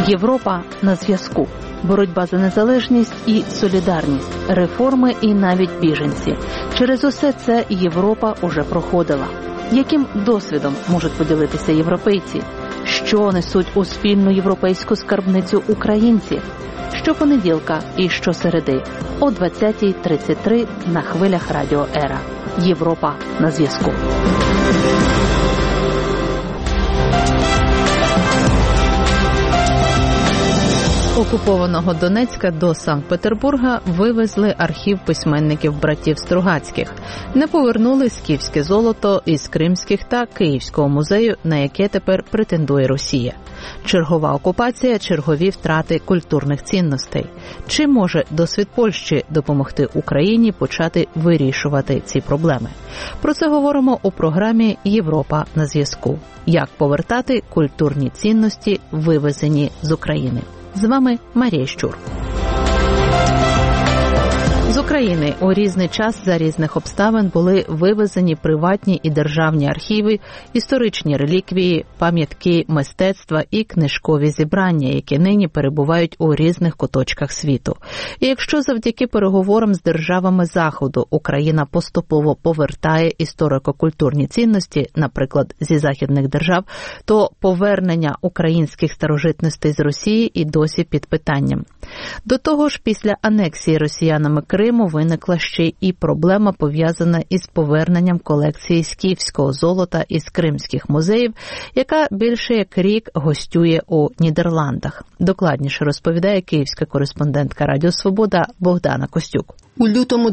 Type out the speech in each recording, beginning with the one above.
Європа на зв'язку. Боротьба за незалежність і солідарність, реформи і навіть біженці. Через усе це Європа уже проходила. Яким досвідом можуть поділитися європейці? Що несуть у спільну європейську скарбницю українці? Щопонеділка і щосереди о 20:33 на хвилях Радіо Ера. Європа на зв'язку. Окупованого Донецька до Санкт-Петербурга вивезли архів письменників братів Стругацьких. Не повернули скіфське золото із Кримських та Київського музею, на яке тепер претендує Росія. Чергова окупація, чергові втрати культурних цінностей. Чи може досвід Польщі допомогти Україні почати вирішувати ці проблеми? Про це говоримо у програмі «Європа на зв'язку». Як повертати культурні цінності, вивезені з України? З вами Марія Щур. З України у різний час за різних обставин були вивезені приватні і державні архіви, історичні реліквії, пам'ятки мистецтва і книжкові зібрання, які нині перебувають у різних куточках світу. І якщо завдяки переговорам з державами Заходу Україна поступово повертає історико-культурні цінності, наприклад, зі західних держав, то повернення українських старожитностей з Росії і досі під питанням. До того ж, після анексії росіянами Криму виникла ще і проблема, пов'язана із поверненням колекції скіфського золота із кримських музеїв, яка більше як рік гостює у Нідерландах. Докладніше розповідає київська кореспондентка Радіо Свобода Богдана Костюк. У лютому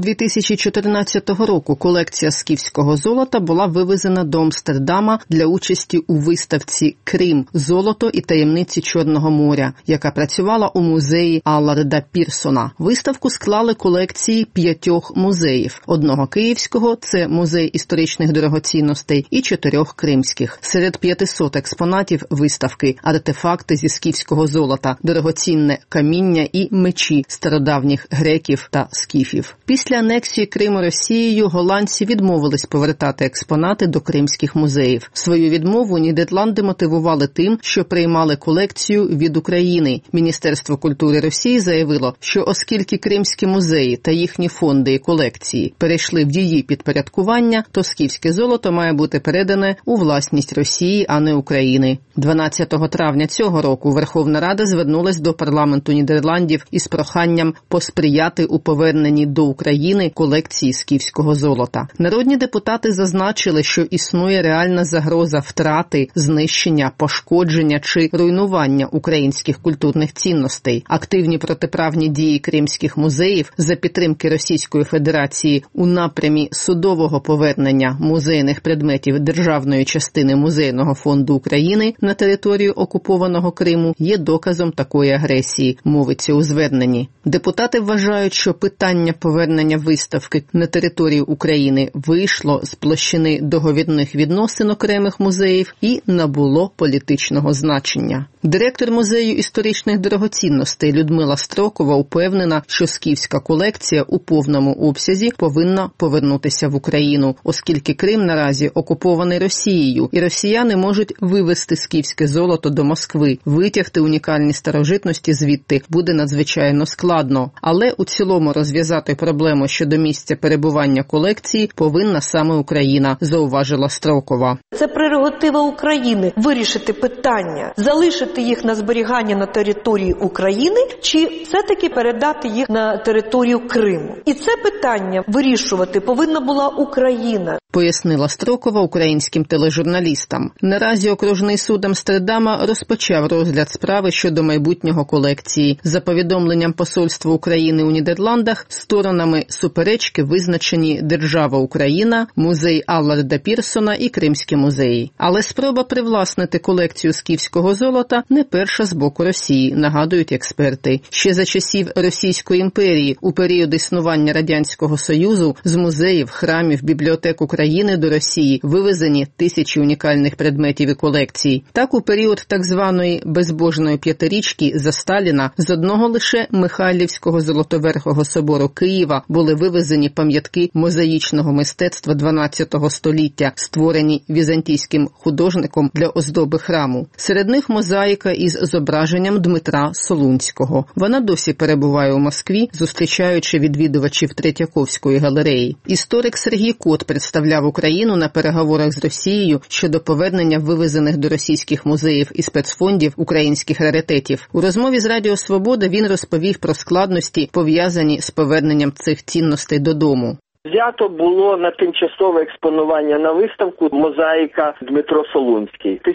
2014 року колекція скіфського золота була вивезена до Амстердама для участі у виставці «Крим. Золото і таємниці Чорного моря», яка працювала у музеї Алларда Пірсона. Виставку склали колекції 5 музеїв. Одного київського – це музей історичних дорогоцінностей, і 4 кримських. Серед 500 експонатів виставки – артефакти зі скіфського золота, дорогоцінне каміння і мечі стародавніх греків та скіфів. Після анексії Криму Росією голландці відмовились повертати експонати до кримських музеїв. Свою відмову Нідерланди мотивували тим, що приймали колекцію від України. Міністерство культури Росії заявило, що оскільки кримські музеї та їхні фонди і колекції перейшли в її підпорядкування, то скіфське золото має бути передане у власність Росії, а не України. 12 травня цього року Верховна Рада звернулась до парламенту Нідерландів із проханням посприяти у поверненні до України колекції скіфського золота. Народні депутати зазначили, що існує реальна загроза втрати, знищення, пошкодження чи руйнування українських культурних цінностей. Активні протиправні дії кримських музеїв за підтримки Російської Федерації у напрямі судового повернення музейних предметів державної частини Музейного фонду України на територію окупованого Криму є доказом такої агресії, мовиться у зверненні. Депутати вважають, що питання повернення виставки на територію України вийшло з площини договірних відносин окремих музеїв і набуло політичного значення. Директор музею історичних дорогоцінностей Людмила Строкова упевнена, що скіфська колекція у повному обсязі повинна повернутися в Україну, оскільки Крим наразі окупований Росією, і росіяни можуть вивезти скіфське золото до Москви. Витягти унікальні старожитності звідти буде надзвичайно складно. Але у цілому розв'язати проблему щодо місця перебування колекції повинна саме Україна, зауважила Строкова. Це прерогатива України – вирішити питання, залишити їх на зберігання на території України чи все-таки передати їх на територію Криму. І це питання вирішувати повинна була Україна, пояснила Строкова українським тележурналістам. Наразі окружний суд Амстердама розпочав розгляд справи щодо майбутнього колекції. За повідомленням посольства України у Нідерландах, сторонами суперечки визначені держава Україна, музей Алларда Пірсона і Кримські музеї. Але спроба привласнити колекцію скіфського золота не перша з боку Росії, нагадують експерти. Ще за часів Російської імперії, у період існування Радянського Союзу, з музеїв, храмів, бібліотек України України до Росії вивезені тисячі унікальних предметів і колекцій. Так, у період так званої «безбожної п'ятирічки» за Сталіна з одного лише Михайлівського Золотоверхого собору Києва були вивезені пам'ятки мозаїчного мистецтва XII століття, створені візантійським художником для оздоби храму. Серед них мозаїка із зображенням Дмитра Солунського. Вона досі перебуває у Москві, зустрічаючи відвідувачів Третьяковської галереї. Історик Сергій Кот представляв Україну на переговорах з Росією щодо повернення вивезених до російських музеїв і спецфондів українських раритетів. У розмові з Радіо Свобода він розповів про складності, пов'язані з поверненням цих цінностей додому. Взято було на тимчасове експонування на виставку мозаїка Дмитро Солунський. У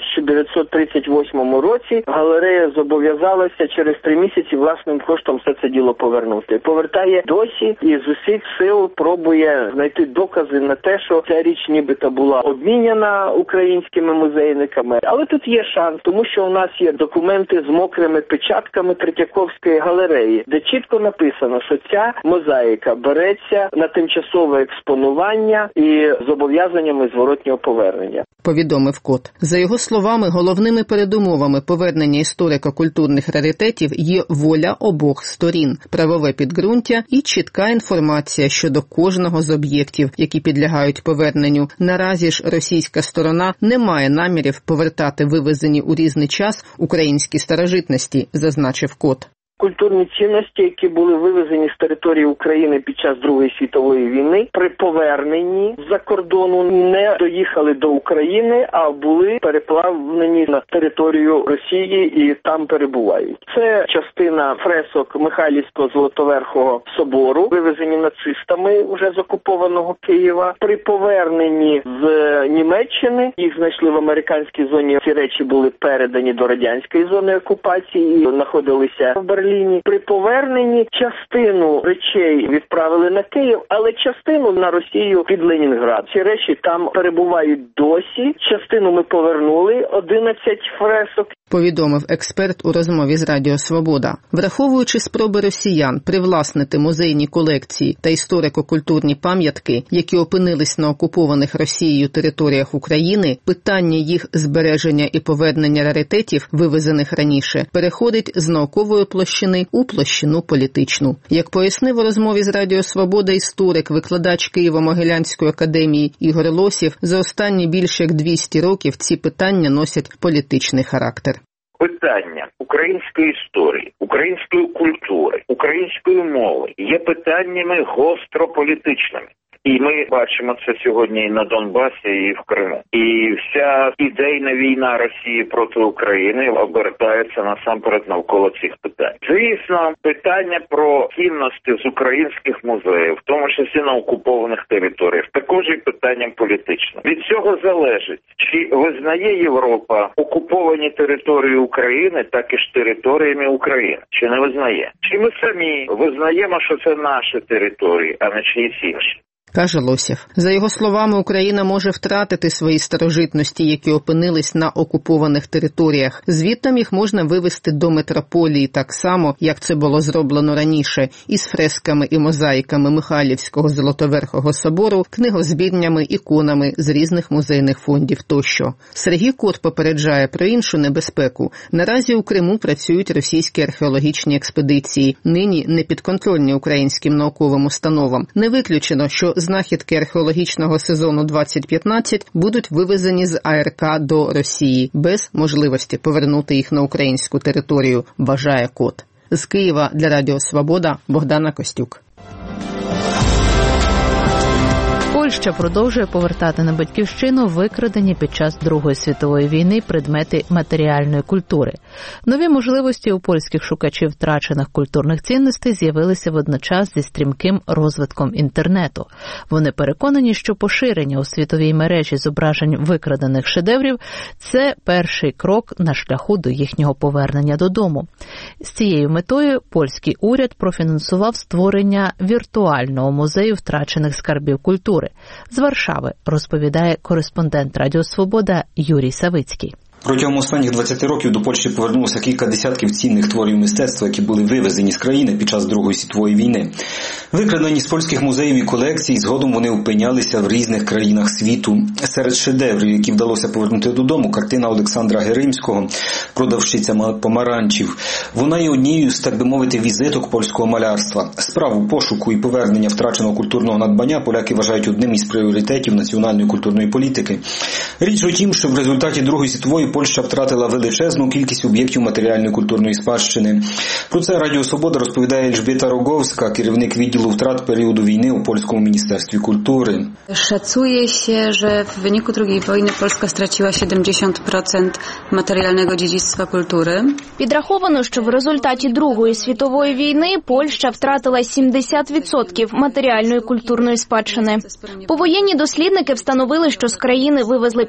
1938 році галерея зобов'язалася через 3 місяці власним коштом все це діло повернути. Повертає досі і з усіх сил пробує знайти докази на те, що ця річ нібито була обміняна українськими музейниками. Але тут є шанс, тому що у нас є документи з мокрими печатками Третьяковської галереї, де чітко написано, що ця мозаїка береться на тимчасове експонування і зобов'язаннями зворотнього повернення. Повідомив Кот. За його словами, головними передумовами повернення історико-культурних раритетів є воля обох сторін, правове підґрунтя і чітка інформація щодо кожного з об'єктів, які підлягають поверненню. Наразі ж російська сторона не має намірів повертати вивезені у різний час українські старожитності, зазначив Кот. Культурні цінності, які були вивезені з території України під час Другої світової війни, при поверненні з-за кордону не доїхали до України, а були переплавлені на територію Росії і там перебувають. Це частина фресок Михайлівського Золотоверхого собору, вивезені нацистами вже з окупованого Києва. При поверненні з Німеччини, їх знайшли в американській зоні, ці речі були передані до радянської зони окупації і знаходилися в Берліні. При поверненні частину речей відправили на Київ, але частину на Росію під Ленінград. Ці речі там перебувають досі. Частину ми повернули, 11 фресок. Повідомив експерт у розмові з Радіо Свобода. Враховуючи спроби росіян привласнити музейні колекції та історико-культурні пам'ятки, які опинились на окупованих Росією територіях України, питання їх збереження і повернення раритетів, вивезених раніше, переходить з наукової площини у площину політичну. Як пояснив у розмові з Радіо Свобода історик, викладач Києво-Могилянської академії Ігор Лосєв, за останні більше як 200 років ці питання носять політичний характер. Питання української історії, української культури, української мови є питаннями гостро політичними. І ми бачимо це сьогодні і на Донбасі, і в Криму. І вся ідейна війна Росії проти України обертається насамперед навколо цих питань. Звісно, питання про цінності з українських музеїв, в тому числі на окупованих територіях, також і питанням політичним. Від цього залежить, чи визнає Європа окуповані території України так і ж територіями України, чи не визнає. Чи ми самі визнаємо, що це наші території, а не чиїсь інші. Каже Лосєв. За його словами, Україна може втратити свої старожитності, які опинились на окупованих територіях. Звідтам їх можна вивезти до метрополії так само, як це було зроблено раніше, із фресками і мозаїками Михайлівського Золотоверхого собору, книгозбірнями, іконами з різних музейних фондів тощо. Сергій Кот попереджає про іншу небезпеку. Наразі у Криму працюють російські археологічні експедиції, нині непідконтрольні українським науковим установам. Не виключено, що знахідки археологічного сезону 2015 будуть вивезені з АРК до Росії, без можливості повернути їх на українську територію, вважає Кот. З Києва для Радіо Свобода Богдана Костюк. Польща продовжує повертати на батьківщину викрадені під час Другої світової війни предмети матеріальної культури. Нові можливості у польських шукачів втрачених культурних цінностей з'явилися водночас зі стрімким розвитком інтернету. Вони переконані, що поширення у світовій мережі зображень викрадених шедеврів – це перший крок на шляху до їхнього повернення додому. З цією метою польський уряд профінансував створення віртуального музею втрачених скарбів культури. З Варшави, розповідає кореспондент Радіо Свобода Юрій Савицький. Протягом останніх 20 років до Польщі повернулося кілька десятків цінних творів мистецтва, які були вивезені з країни під час Другої світової війни. Викрадені з польських музеїв і колекцій, згодом вони опинялися в різних країнах світу. Серед шедеврів, які вдалося повернути додому, картина Олександра Геримського «Продавщиця помаранчів». Вона є однією з, так би мовити, візиток польського малярства. Справу пошуку і повернення втраченого культурного надбання поляки вважають одним із пріоритетів національної культурної політики. Річ у тім, що в результаті Другої світової Польща втратила величезну кількість об'єктів матеріальної культурної спадщини. Про це Радіо Свобода розповідає Elżbieta Rogowska, керівник відділу втрат періоду війни у Польському міністерстві культури. Szacuje się, że w wyniku II wojny Polska straciła 70% materialnego dziedzictwa kultury. Підраховано, що в результаті Другої світової війни Польща втратила 70% матеріальної культурної спадщини. Повоєнні дослідники встановили, що з країни вивезли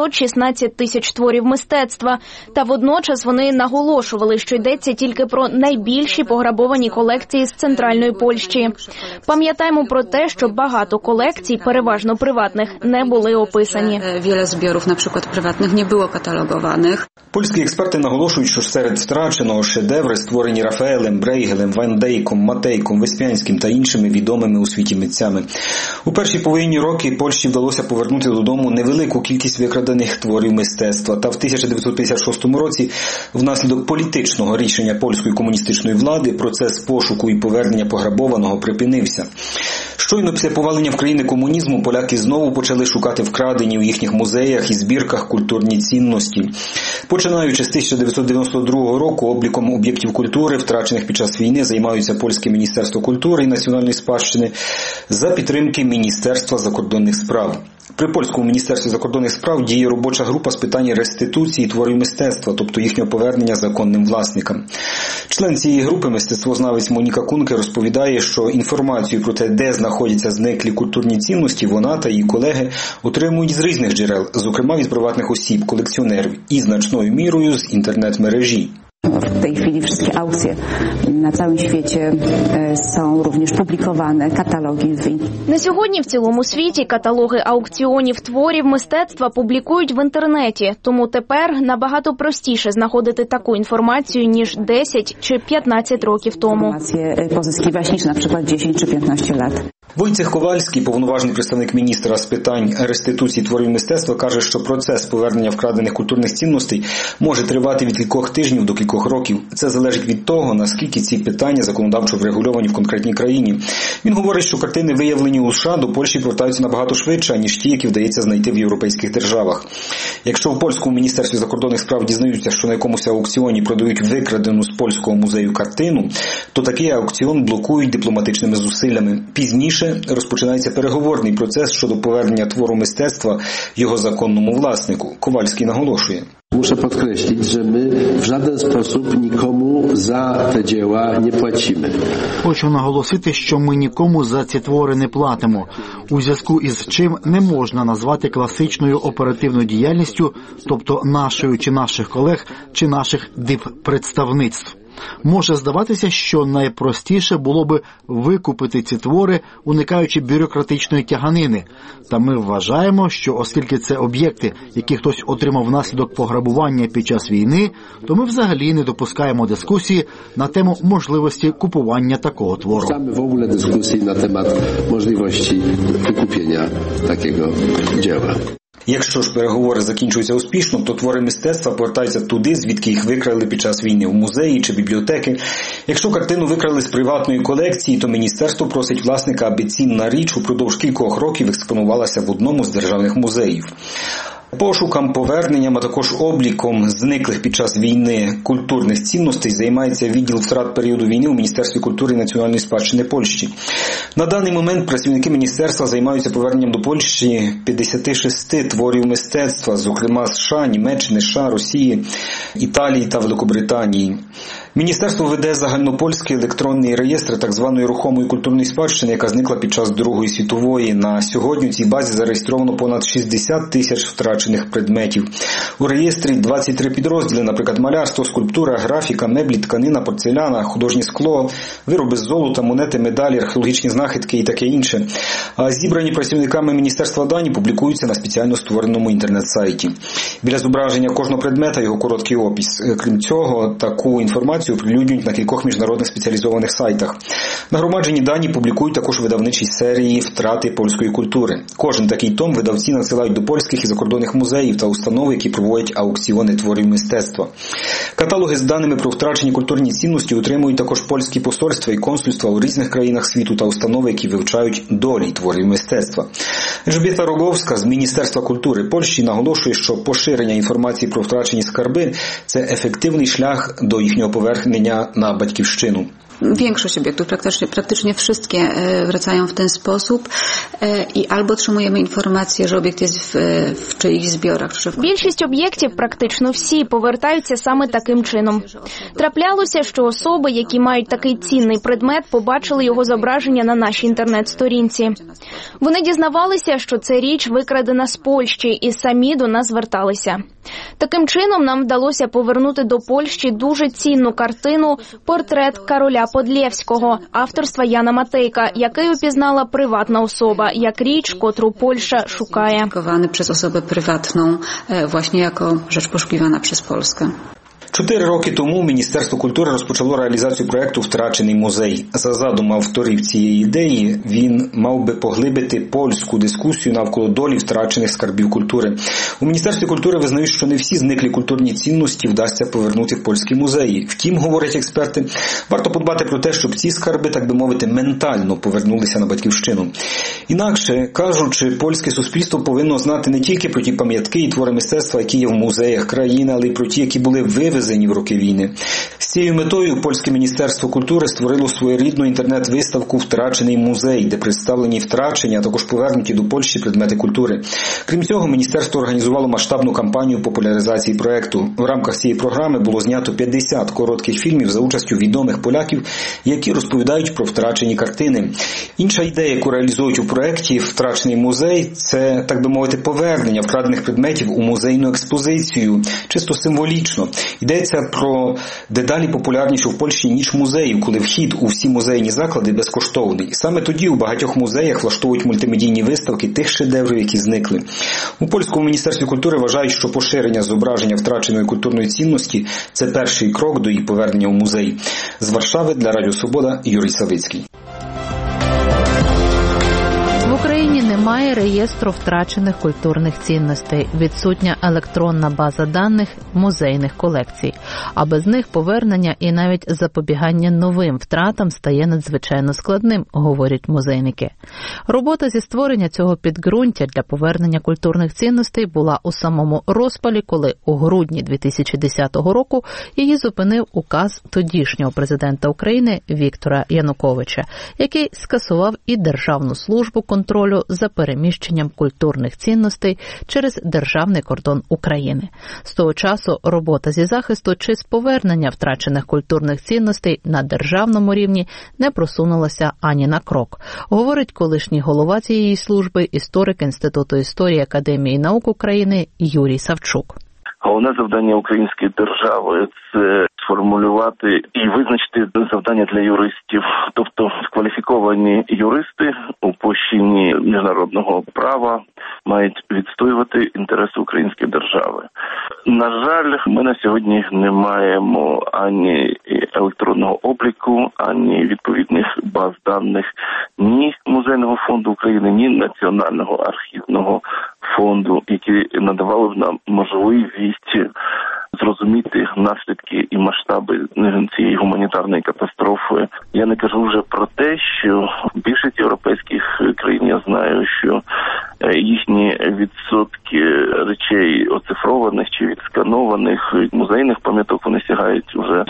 516 тисяч творів мистецтва, та водночас вони наголошували, що йдеться тільки про найбільші пограбовані колекції з центральної Польщі. Пам'ятаємо про те, що багато колекцій, переважно приватних, не були описані. Wiele zbiorów, na przykład prywatnych, nie było katalogowanych. Польські експерти наголошують, що серед втраченого шедеври, створені Рафаелем, Брейгелем, Ван Дейком, Матейком, Веспянським та іншими відомими у світі митцями. У перші повоєнні роки Польщі вдалося повернути додому невелику кількість викрадених творів мистецтва. Та в 1956 році, внаслідок політичного рішення польської комуністичної влади, процес пошуку і повернення пограбованого припинився. Щойно після повалення в країни комунізму поляки знову почали шукати вкрадені у їхніх музеях і збірках культурні цінності. Починаючи з 1992 року обліком об'єктів культури, втрачених під час війни, займаються Польське міністерство культури і національної спадщини за підтримки Міністерства закордонних справ. При Польському міністерстві закордонних справ діє робоча група з питань реституції творів мистецтва, тобто їхнього повернення законним власникам. Член цієї групи, мистецтвознавець Моніка Кунке, розповідає, що інформацію про те, де знаходяться зниклі культурні цінності, вона та її колеги отримують з різних джерел, зокрема від приватних осіб, колекціонерів і значною мірою з інтернет-мережі. W tej chwili wszystkie aukcje na całym świecie są również publikowane, katalogi. На сьогодні в цілому світі каталоги аукціонів творів мистецтва публікують в інтернеті, тому тепер набагато простіше знаходити таку інформацію, ніж 10 чи 15 років тому. Informacje pozyskiwać niż na przykład 10 czy 15 lat. Wojciech Kowalski, повноважний представник міністра з питань реституції творів мистецтва, каже, що процес повернення вкрадених культурних цінностей може тривати від кількох тижнів до кількох років. Це залежить від того, наскільки ці питання законодавчо врегульовані в конкретній країні. Він говорить, що картини, виявлені у США, до Польщі повертаються набагато швидше, ніж ті, які вдається знайти в європейських державах. Якщо в Польському міністерстві закордонних справ дізнаються, що на якомусь аукціоні продають викрадену з польського музею картину, то такий аукціон блокують дипломатичними зусиллями. Пізніше розпочинається переговорний процес щодо повернення твору мистецтва його законному власнику. Ковальський наголошує. Muszę podkreślić, że my w żaden sposób nikomu za te dzieła nie płacimy. Хочу наголосити, що ми нікому за ці твори не платимо, у зв'язку із чим не можна назвати класичною оперативною діяльністю, тобто нашою чи наших колег, чи наших диппредставництв. Може здаватися, що найпростіше було би викупити ці твори, уникаючи бюрократичної тяганини. Та ми вважаємо, що оскільки це об'єкти, які хтось отримав внаслідок пограбування під час війни, то ми взагалі не допускаємо дискусії на тему можливості купування такого твору. Саме в ogóle дискусії на тему можливості викуплення такого dzieła. Якщо ж переговори закінчуються успішно, то твори мистецтва повертаються туди, звідки їх викрали під час війни, в музеї чи бібліотеки. Якщо картину викрали з приватної колекції, то міністерство просить власника, аби цінна річ упродовж кількох років експонувалася в одному з державних музеїв. Пошуком, поверненням, а також обліком зниклих під час війни культурних цінностей займається відділ втрат періоду війни у Міністерстві культури і національної спадщини Польщі. На даний момент працівники міністерства займаються поверненням до Польщі 56 творів мистецтва, зокрема США, Німеччини, США, Росії, Італії та Великобританії. Міністерство веде загальнопольський електронний реєстр так званої рухомої культурної спадщини, яка зникла під час Другої світової. На сьогодні у цій базі зареєстровано понад 60 тисяч втрачених предметів. У реєстрі 23 підрозділи, наприклад, малярство, скульптура, графіка, меблі, тканина, порцеляна, художнє скло, вироби з золота, монети, медалі, археологічні знахідки і таке інше. А зібрані працівниками міністерства дані публікуються на спеціально створеному інтернет-сайті. Біля зображення кожного предмета його короткий опис. Крім цього, таку інформацію оприлюднюють на кількох міжнародних спеціалізованих сайтах. Нагромаджені дані публікують також видавничі серії «Втрати польської культури». Кожен такий том видавці надсилають до польських і закордонних музеїв та установ, які проводять аукціони творів мистецтва. Каталоги з даними про втрачені культурні цінності утримують також польські посольства і консульства у різних країнах світу та установи, які вивчають долі творів мистецтва. Елжбєта Роговська з Міністерства культури Польщі наголошує, що поширення інформації про втрачені скарби – це ефективний шлях до їхнього повернення на батьківщину. Większość obiektów, praktycznie wszystkie wracają w ten sposób i albo otrzymujemy informację, że obiekt jest w czyichś zbiorach. Більшість об'єктів, практично всі, повертаються саме таким чином. Траплялося, що особи, які мають такий цінний предмет, побачили його зображення на нашій інтернет-сторінці. Вони дізнавалися, що це річ викрадена з Польщі, і самі до нас зверталися. Таким чином нам вдалося повернути до Польщі дуже цінну картину «Портрет короля Подлєвського» авторства Яна Матейка, який упізнала приватна особа, як річ, котру Польща шукає. Schowany przez osobę prywatną, właśnie jako rzecz poszukiwana przez Polskę. 4 роки тому Міністерство культури розпочало реалізацію проєкту «Втрачений музей». За задумом авторів цієї ідеї, він мав би поглибити польську дискусію навколо долі втрачених скарбів культури. У Міністерстві культури визнають, що не всі зниклі культурні цінності вдасться повернути в польські музеї. Втім, говорять експерти, варто подбати про те, щоб ці скарби, так би мовити, ментально повернулися на батьківщину. Інакше, кажучи, польське суспільство повинно знати не тільки про ті пам'ятки і твори мистецтва, які є в музеях країни, але й про ті, які були вивезені в роки війни. З цією метою Польське Міністерство культури створило своєрідну інтернет-виставку «Втрачений музей», де представлені втрачені, а також повернуті до Польщі предмети культури. Крім цього, Міністерство організувало масштабну кампанію популяризації проєкту. В рамках цієї програми було знято 50 коротких фільмів за участю відомих поляків, які розповідають про втрачені картини. Інша ідея, яку реалізують у проєкті «Втрачений музей» – це, так би мовити, повернення вкрадених предметів у музейну експозицію, чисто символічно. Йдеться про дедалі популярнішу в Польщі ніч музеїв, коли вхід у всі музейні заклади безкоштовний. Саме тоді у багатьох музеях влаштовують мультимедійні виставки тих шедеврів, які зникли. У Польському Міністерстві культури вважають, що поширення зображення втраченої культурної цінності – це перший крок до її повернення у музей. З Варшави для Радіо Свобода Юрій Савицький. В Україні немає реєстру втрачених культурних цінностей, відсутня електронна база даних музейних колекцій, а без них повернення і навіть запобігання новим втратам стає надзвичайно складним, говорять музейники. Робота зі створення цього підґрунтя для повернення культурних цінностей була у самому розпалі, коли у грудні 2010 року її зупинив указ тодішнього президента України Віктора Януковича, який скасував і Державну службу контролю за переміщенням культурних цінностей через державний кордон України. З того часу робота зі захисту чи з повернення втрачених культурних цінностей на державному рівні не просунулася ані на крок, говорить колишній голова цієї служби, історик Інституту історії Академії наук України Юрій Савчук. Головне завдання української держави – це сформулювати і визначити завдання для юристів, тобто кваліфіковані юристи у площині міжнародного права мають відстоювати інтереси української держави. На жаль, ми на сьогодні не маємо ані електронного обліку, ані відповідних баз даних ні Музейного фонду України, ні Національного архівного фонду, які надавали б нам можливість зрозуміти наслідки і масштаби цієї гуманітарної катастрофи. Я не кажу вже про те, що більшість європейських країн, я знаю, що їхні відсотки речей оцифрованих чи відсканованих музейних пам'яток, вони сягають вже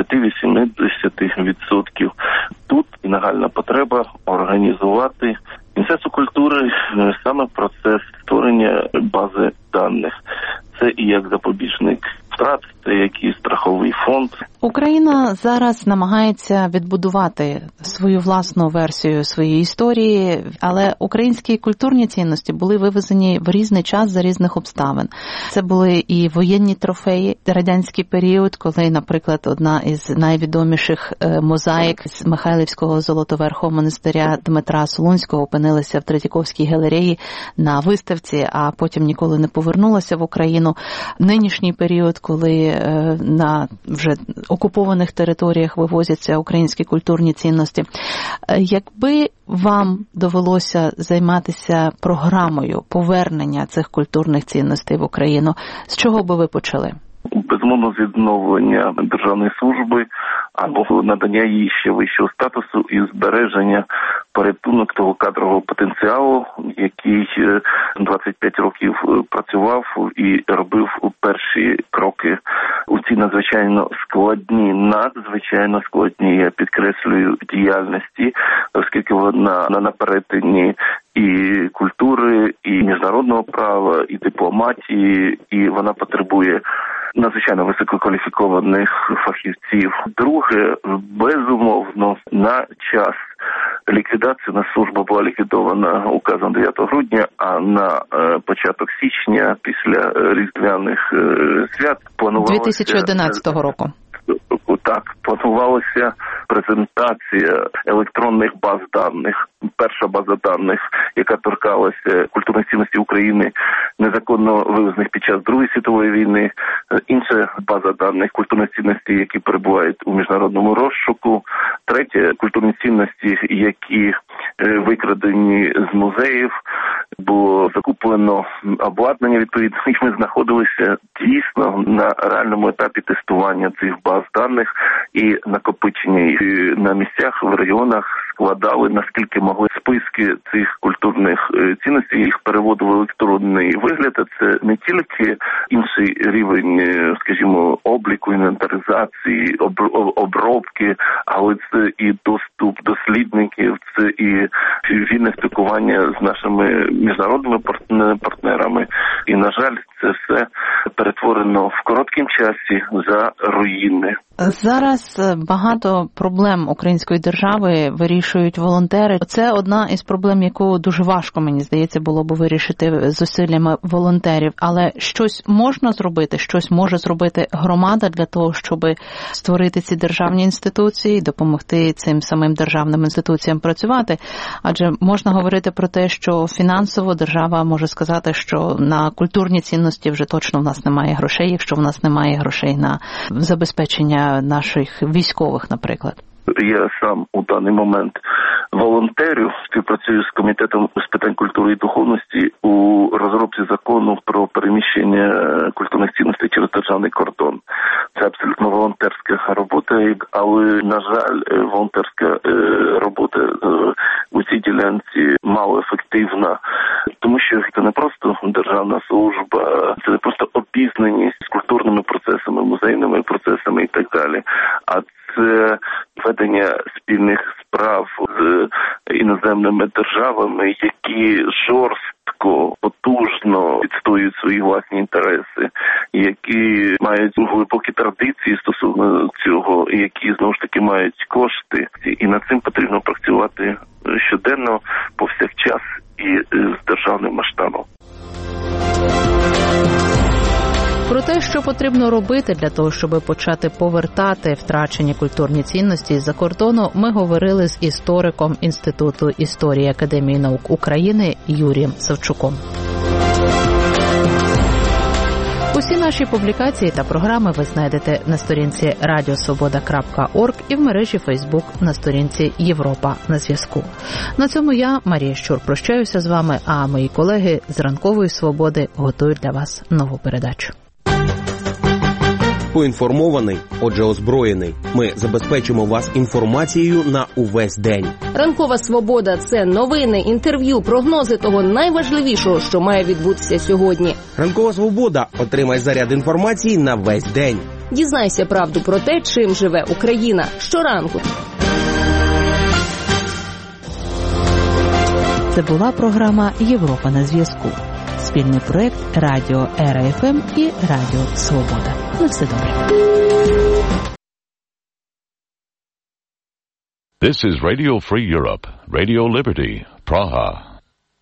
70-80%. Тут і нагальна потреба організувати Міністерство культури саме процес створення бази даних. Це і як запобіжник втрат, це як і страховий фонд. Україна зараз намагається відбудувати свою власну версію своєї історії, але українські культурні цінності були вивезені в різний час за різних обставин. Це були і воєнні трофеї, радянський період, коли, наприклад, одна із найвідоміших мозаїк з Михайлівського Золотоверхого монастиря Дмитра Солунського опинилася в Третьяковській галереї на виставці, а потім ніколи не повернулася в Україну. Нинішній період, коли на вже окупованих територіях вивозяться українські культурні цінності. Якби вам довелося займатися програмою повернення цих культурних цінностей в Україну, з чого би ви почали? Безумовно, з відновлення державної служби або надання їй ще вищого статусу і збереження порятунок того кадрового потенціалу, який 25 років працював і робив перші кроки у цій надзвичайно складній, я підкреслюю, діяльності, оскільки вона на перетині і культури, і міжнародного права, і дипломатії, і вона потребує надзвичайно висококваліфікованих фахівців. Друге, безумовно, на час ліквідації на служба була ліквідована указом 9 грудня, а на початок січня після різдвяних свят планувалося 2011 року. Так, планувалася презентація електронних баз даних. Перша база даних, яка торкалася культурних цінностей України, незаконно вивезених під час Другої світової війни. Інша база даних культурних цінностей, які перебувають у міжнародному розшуку. Третє, культурні цінності, які викрадені з музеїв. Було закуплено обладнання відповідно, і ми знаходилися дійсно на реальному етапі тестування цих баз даних і накопичення їх на місцях, в регіонах, складали наскільки могли списки цих культурних цінностей, їх переводили в електронний вигляд. Це не тільки інший рівень, скажімо, обліку, інвентаризації, обробки, але це і доступ дослідників, це і вільне спілкування з нашими міжнародними партнерами. І, на жаль, це все перетворено в короткому часі за руїни. Зараз багато проблем української держави вирішують волонтери. Це одна із проблем, яку дуже важко, мені здається, було б вирішити зусиллями волонтерів. Але щось можна зробити, щось може зробити громада для того, щоб створити ці державні інституції, допомогти цим самим державним інституціям працювати. Адже можна говорити про те, що фінансово держава може сказати, що на культурні цінності вже точно в нас немає грошей, якщо в нас немає грошей на забезпечення наших військових, наприклад. Я сам у даний момент волонтерю, співпрацюю з Комітетом з питань культури і духовності у розробці закону про переміщення культурних цінностей через державний кордон. Це абсолютно волонтерська робота, але, на жаль, волонтерська робота у цій ділянці мало ефективна, тому що це не просто державна служба, це не просто обізнаність з культурними процесами, музейними процесами і так далі, а це ведення спільних справ з іноземними державами, які жорстко, потужно відстоюють свої власні інтереси, які мають глибокі традиції стосовно цього, які, знову ж таки, мають кошти. І над цим потрібно працювати щоденно, повсякчас і з державним масштабом. Про те, що потрібно робити для того, щоб почати повертати втрачені культурні цінності з-за кордону, ми говорили з істориком Інституту історії Академії наук України Юрієм Савчуком. Усі наші публікації та програми ви знайдете на сторінці radiosvoboda.org і в мережі Facebook на сторінці Європа на зв'язку. На цьому я, Марія Щур, прощаюся з вами, а мої колеги з Ранкової Свободи готують для вас нову передачу. Поінформований, отже озброєний. Ми забезпечимо вас інформацією на увесь день. Ранкова Свобода – це новини, інтерв'ю, прогнози того найважливішого, що має відбутися сьогодні. Ранкова Свобода – отримай заряд інформації на весь день. Дізнайся правду про те, чим живе Україна. Щоранку. Це була програма «Європа на зв'язку». Спільний проект Радіо РФМ і Радіо Свобода. На все добре. This is Radio Free Europe, Radio Liberty, Praha.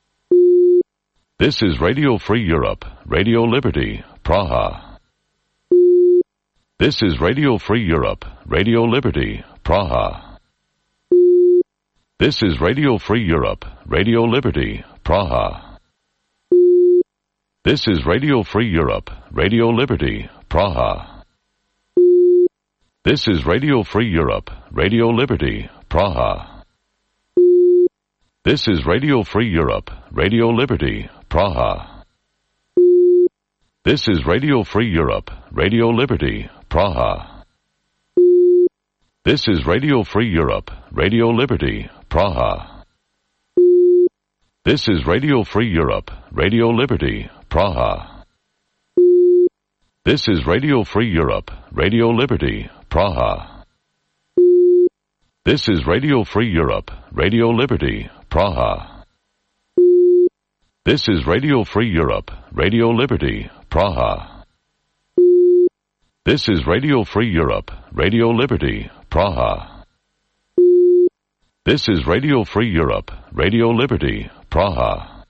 This is Radio Free Europe, Radio Liberty, Praha. This is Radio Free Europe, Radio Liberty, Praha. This is Radio Free Europe, Radio Liberty, Praha. This is Radio Free Europe, Radio Liberty, Praha. This is Radio Free Europe, Radio Liberty, Praha. This is Radio Free Europe, Radio Liberty, Praha. This is Radio Free Europe, Radio Liberty, Praha. This is Radio Free Europe, Radio Liberty, Praha. This is Radio Free Europe, Radio Liberty, Praha. This is Radio Free Europe, Radio Liberty, Praha. This is Radio Free Europe, Radio Liberty, Praha. This is Radio Free Europe, Radio Liberty, Praha. This is Radio Free Europe, Radio Liberty, Praha. This is Radio Free Europe, Radio Liberty, Praha.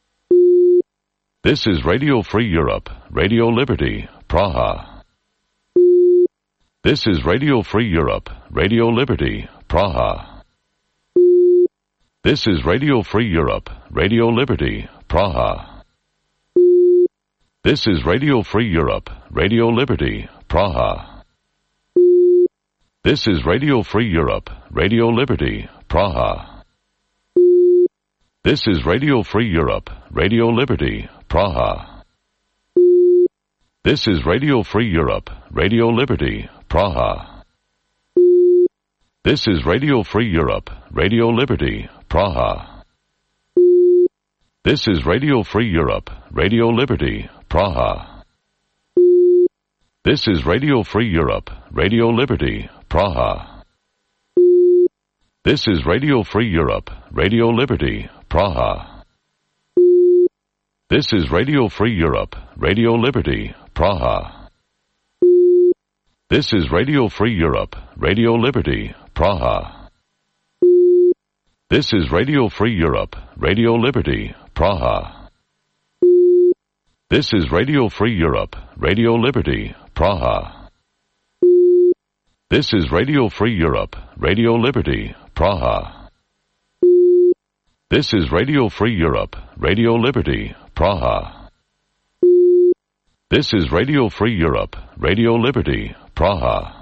This is Radio Free Europe, Radio Liberty, Praha. This is Radio Free Europe, Radio Liberty, Praha. This is Radio Free Europe, Radio Liberty, Praha. This is Radio Free Europe, Radio Liberty, Praha. This is Radio Free Europe, Radio Liberty, Praha. This is Radio Free Europe, Radio Liberty, Praha. This is Radio Free Europe, Radio Liberty, Praha. This is Radio Free Europe, Radio Liberty, Praha. This is Radio Free Europe, Radio Liberty, Praha. This is Radio Free Europe, Radio Liberty, Praha. This is Radio Free Europe, Radio Liberty, Praha. This is Radio Free Europe, Radio Liberty, Praha. This is Radio Free Europe, Radio Liberty, Praha. This is Radio Free Europe, Radio Liberty, Praha. This is Radio Free Europe, Radio Liberty, Praha. This is Radio Free Europe, Radio Liberty, Praha. This is Radio Free Europe, Radio Liberty, Praha. This is Radio Free Europe, Radio Liberty, Praha.